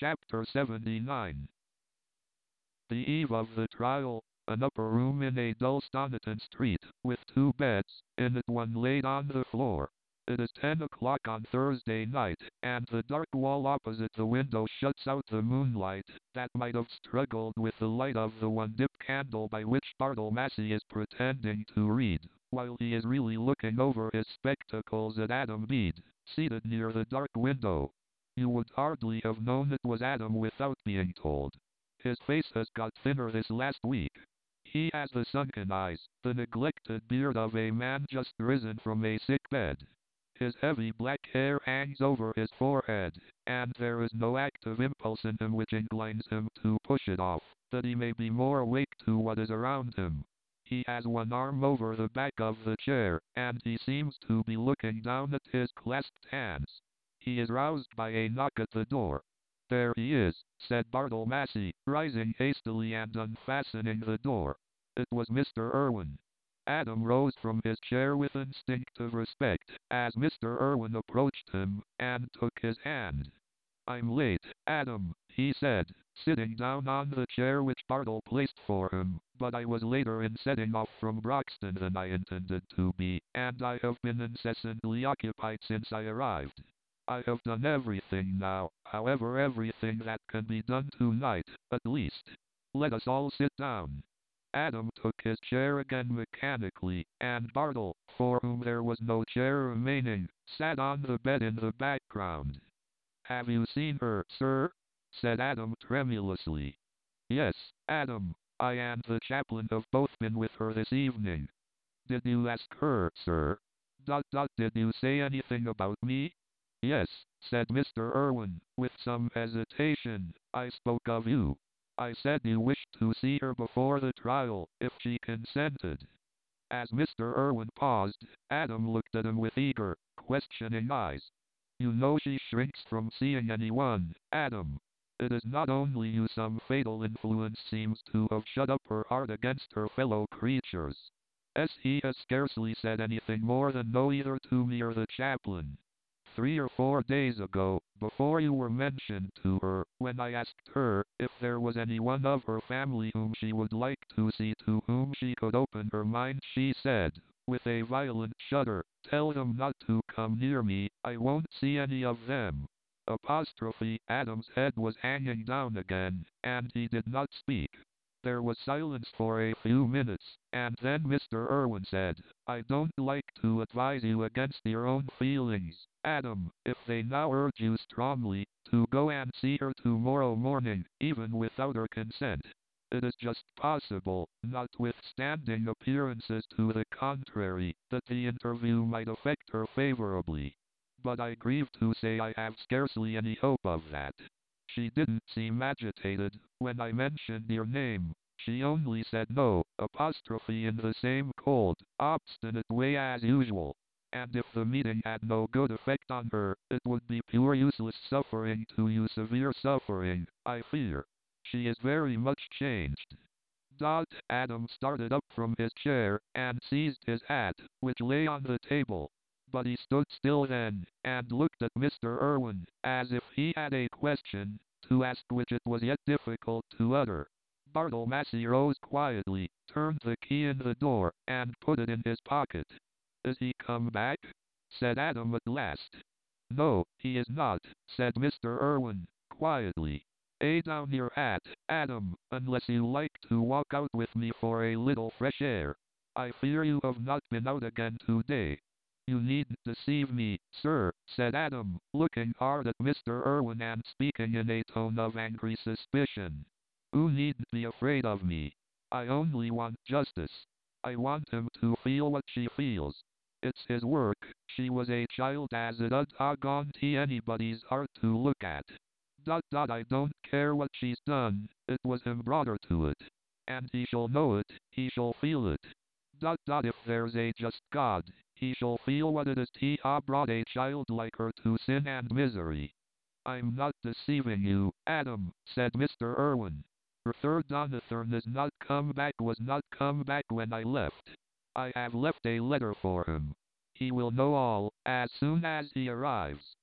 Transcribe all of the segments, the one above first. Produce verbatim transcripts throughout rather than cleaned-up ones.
Chapter seventy-nine. The eve of the trial, an upper room in a dull Stoniton street, with two beds, in it one laid on the floor. It is ten o'clock on Thursday night, and the dark wall opposite the window shuts out the moonlight, that might have struggled with the light of the one dip candle by which Bartle Massey is pretending to read, while he is really looking over his spectacles at Adam Bede, seated near the dark window. You would hardly have known it was Adam without being told. His face has got thinner this last week. He has the sunken eyes, the neglected beard of a man just risen from a sick bed. His heavy black hair hangs over his forehead, and there is no active impulse in him which inclines him to push it off, that he may be more awake to what is around him. He has one arm over the back of the chair, and he seems to be looking down at his clasped hands. He is roused by a knock at the door. "There he is," said Bartle Massey, rising hastily and unfastening the door. It was Mister Irwin. Adam rose from his chair with instinctive respect, as Mister Irwin approached him, and took his hand. "I'm late, Adam," he said, sitting down on the chair which Bartle placed for him, "but I was later in setting off from Broxton than I intended to be, and I have been incessantly occupied since I arrived. I have done everything now, however, everything that can be done tonight, at least. Let us all sit down." Adam took his chair again mechanically, and Bartle, for whom there was no chair remaining, sat on the bed in the background. "Have you seen her, sir?" said Adam tremulously. "Yes, Adam, I and the chaplain have both been with her this evening." "Did you ask her, sir? Dot dot did you say anything about me?" "Yes," said Mister Irwin, with some hesitation, "I spoke of you. I said you wished to see her before the trial, if she consented." As Mister Irwin paused, Adam looked at him with eager, questioning eyes. "You know she shrinks from seeing anyone, Adam. It is not only you, some fatal influence seems to have shut up her heart against her fellow creatures." As he has scarcely said anything more than no either to me or the chaplain. "Three or four days ago, before you were mentioned to her, when I asked her if there was any one of her family whom she would like to see, to whom she could open her mind, she said, with a violent shudder, 'Tell them not to come near me, I won't see any of them.'" Apostrophe. Adam's head was hanging down again, and he did not speak. There was silence for a few minutes, and then Mister Irwin said, "I don't like to advise you against your own feelings, Adam, if they now urge you strongly to go and see her tomorrow morning, even without her consent. It is just possible, notwithstanding appearances to the contrary, that the interview might affect her favorably. But I grieve to say I have scarcely any hope of that. She didn't seem agitated when I mentioned your name. She only said no, apostrophe, in the same cold, obstinate way as usual. And if the meeting had no good effect on her, it would be pure useless suffering to you, severe suffering, I fear. She is very much changed." Dot. Adam started up from his chair, and seized his hat, which lay on the table. But he stood still then, and looked at Mister Irwin, as if he had a question to ask which it was yet difficult to utter. Bartle Massey rose quietly, turned the key in the door, and put it in his pocket. "Is he come back?" said Adam at last. "No, he is not," said Mister Irwin, quietly. "Lay down your hat, Adam, unless you like to walk out with me for a little fresh air. I fear you have not been out again today." "You needn't deceive me, sir," said Adam, looking hard at Mister Irwin and speaking in a tone of angry suspicion. "You needn't be afraid of me. I only want justice. I want him to feel what she feels. It's his work. She was a child as it 'ud ha' gone to anybody's heart to look at. Dot dot I don't care what she's done, it was him brought her to it. And he shall know it, he shall feel it. Dot dot if there's a just God, he shall feel what it is to ha' brought a child like her to sin and misery." "I'm not deceiving you, Adam," said Mister Irwin. "Ruther Donithorn is not come back, was not come back when I left. I have left a letter for him. He will know all, as soon as he arrives."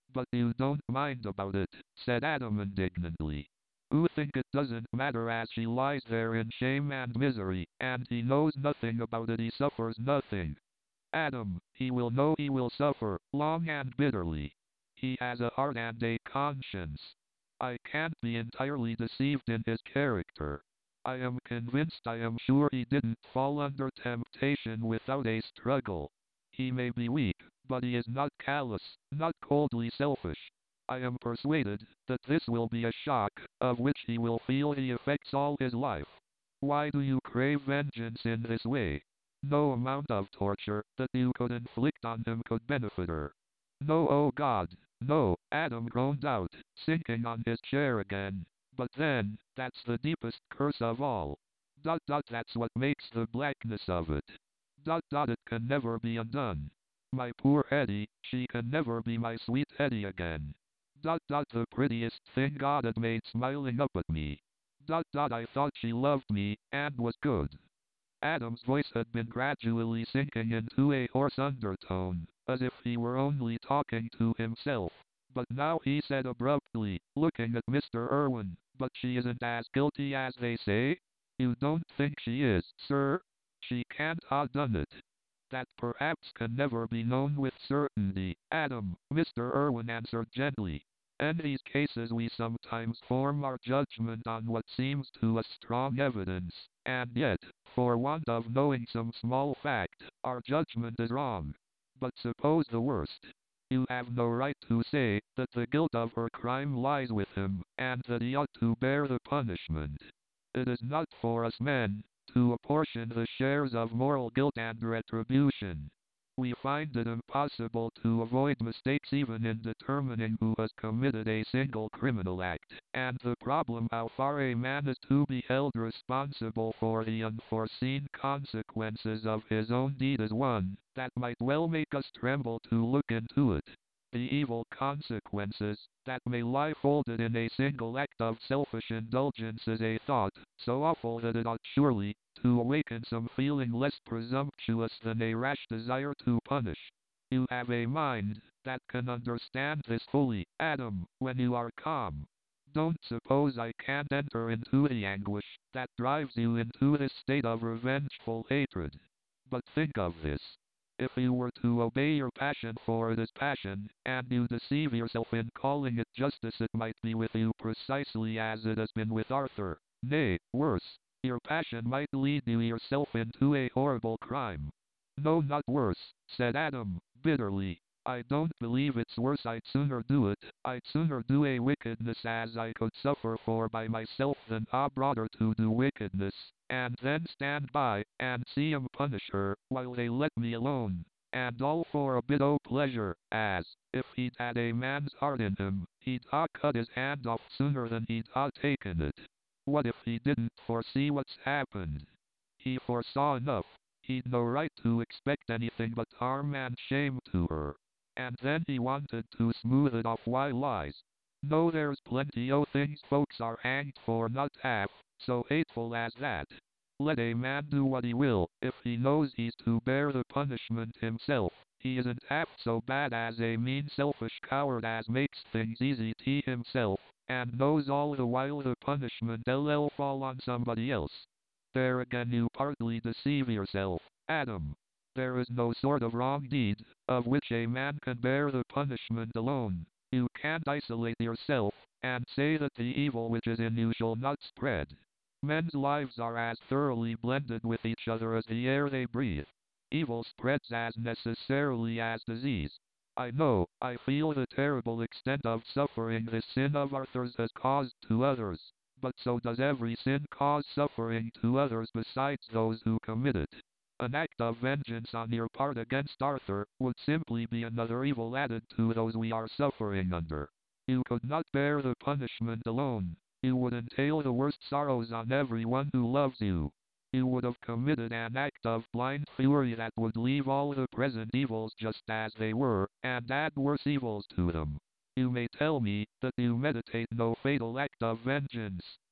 But you don't mind about it, said Adam indignantly. You think it doesn't matter as she lies there in shame and misery, and he knows nothing about it, he suffers nothing. Adam, he will know, he will suffer, long and bitterly. He has a heart and a conscience. I can't be entirely deceived in his character. I am convinced, I am sure he didn't fall under temptation without a struggle. He may be weak, but he is not callous, not coldly selfish. I am persuaded that this will be a shock, of which he will feel the effects all his life. Why do you crave vengeance in this way? No amount of torture that you could inflict on him could benefit her. No, oh God, no, Adam groaned out, sinking on his chair again. But then, that's the deepest curse of all. Dot dot that's what makes the blackness of it. Dot dot it can never be undone. My poor Hetty, she can never be my sweet Hetty again. Dot dot the prettiest thing God had made smiling up at me. Dot dot I thought she loved me, and was good. Adam's voice had been gradually sinking into a hoarse undertone, as if he were only talking to himself. But now he said abruptly, looking at Mister Irwin, "But she isn't as guilty as they say? You don't think she is, sir? She can't ha' done it." "That perhaps can never be known with certainty, Adam," Mister Irwin answered gently. "In these cases we sometimes form our judgment on what seems to us strong evidence, and yet, for want of knowing some small fact, our judgment is wrong. But suppose the worst. You have no right to say that the guilt of her crime lies with him, and that he ought to bear the punishment. It is not for us men to apportion the shares of moral guilt and retribution. We find it impossible to avoid mistakes even in determining who has committed a single criminal act, and the problem how far a man is to be held responsible for the unforeseen consequences of his own deed is one that might well make us tremble to look into it. The evil consequences that may lie folded in a single act of selfish indulgence is a thought so awful that it ought surely to awaken some feeling less presumptuous than a rash desire to punish. You have a mind that can understand this fully, Adam, when you are calm. Don't suppose I can't enter into the anguish that drives you into this state of revengeful hatred. But think of this. If you were to obey your passion for it is passion, and you deceive yourself in calling it justice, it might be with you precisely as it has been with Arthur. Nay, worse. Your passion might lead you yourself into a horrible crime." "No, not worse," said Adam, bitterly. "I don't believe it's worse. I'd sooner do it. I'd sooner do a wickedness as I could suffer for by myself than ha' brought her to do wickedness, and then stand by, and see 'em punish her, while they let me alone. And all for a bit o' pleasure, as, if he'd had a man's heart in him, he'd ha' cut his hand off sooner than he'd ha' taken it. What if he didn't foresee what's happened? He foresaw enough. He'd no right to expect anything but harm and shame to her. And then he wanted to smooth it off. Why lies? No, there's plenty o' things folks are hanged for not half so hateful as that. Let a man do what he will, if he knows he's to bear the punishment himself, he isn't half so bad as a mean selfish coward as makes things easy to himself, and knows all the while the punishment'll fall on somebody else. There again you partly deceive yourself, Adam. There is no sort of wrong deed of which a man can bear the punishment alone. You can't isolate yourself and say that the evil which is in you shall not spread. Men's lives are as thoroughly blended with each other as the air they breathe. Evil spreads as necessarily as disease. I know, I feel the terrible extent of suffering this sin of Arthur's has caused to others, but so does every sin cause suffering to others besides those who commit it. An act of vengeance on your part against Arthur would simply be another evil added to those we are suffering under. You could not bear the punishment alone. You would entail the worst sorrows on everyone who loves you. You would have committed an act of blind fury that would leave all the present evils just as they were, and add worse evils to them. You may tell me that you meditate no fatal act of vengeance,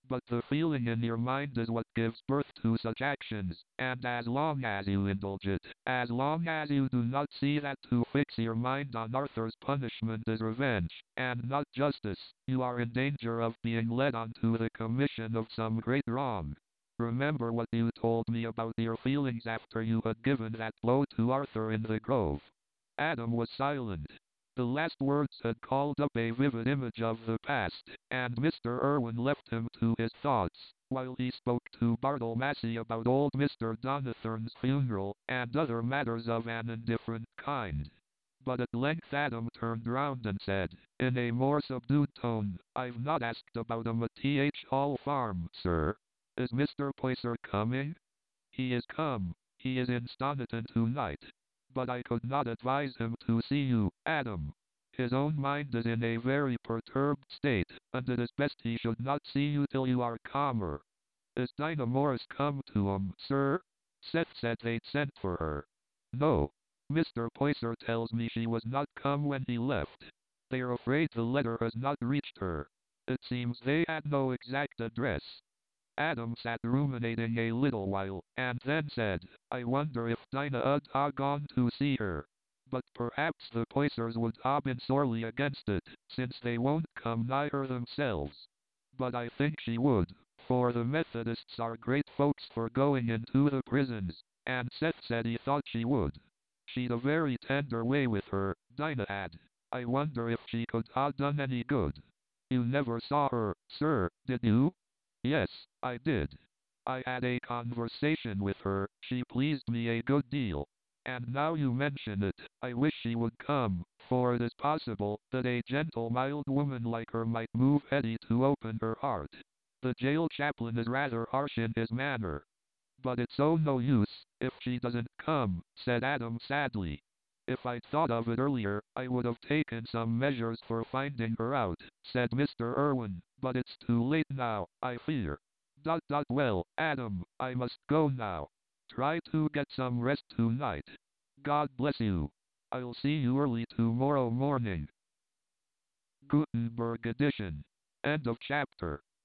But the feeling in your mind is what gives birth to such actions, and as long as you indulge it, as long as you do not see that to fix your mind on Arthur's punishment is revenge, and not justice, you are in danger of being led on to the commission of some great wrong. Remember what you told me about your feelings after you had given that blow to Arthur in the grove. Adam was silent. The last words had called up a vivid image of the past, and Mister Irwin left him to his thoughts, while he spoke to Bartle Massey about old Mister Donnithorne's funeral, and other matters of an indifferent kind. But at length Adam turned round and said, in a more subdued tone, I've not asked about 'em at T H Hall Farm, sir. Is Mister Poyser coming? He is come. He is in Stoniton tonight. But I could not advise him to see you, Adam. His own mind is in a very perturbed state, and it is best he should not see you till you are calmer. Is Dinah Morris come to 'em, sir? Seth said they'd sent for her. No. Mister Poyser tells me she was not come when he left. They're afraid the letter has not reached her. It seems they had no exact address. Adam sat ruminating a little while, and then said, I wonder if Dinah 'ud ha' gone to see her. But perhaps the Poysers would ha' been sorely against it, since they won't come nigh her themselves. But I think she would, for the Methodists are great folks for going into the prisons, and Seth said he thought she would. She'd a very tender way with her, Dinah had. I wonder if she could ha' done any good. You never saw her, sir, did you? Yes, I did. I had a conversation with her, she pleased me a good deal. And now you mention it, I wish she would come, for it is possible that a gentle mild woman like her might move Hetty to open her heart. The jail chaplain is rather harsh in his manner. But it's oh no use, if she doesn't come, said Adam sadly. If I'd thought of it earlier, I would have taken some measures for finding her out, said Mister Irwin, but it's too late now, I fear. Dot dot well, Adam, I must go now. Try to get some rest tonight. God bless you. I'll see you early tomorrow morning. Gutenberg edition. End of chapter.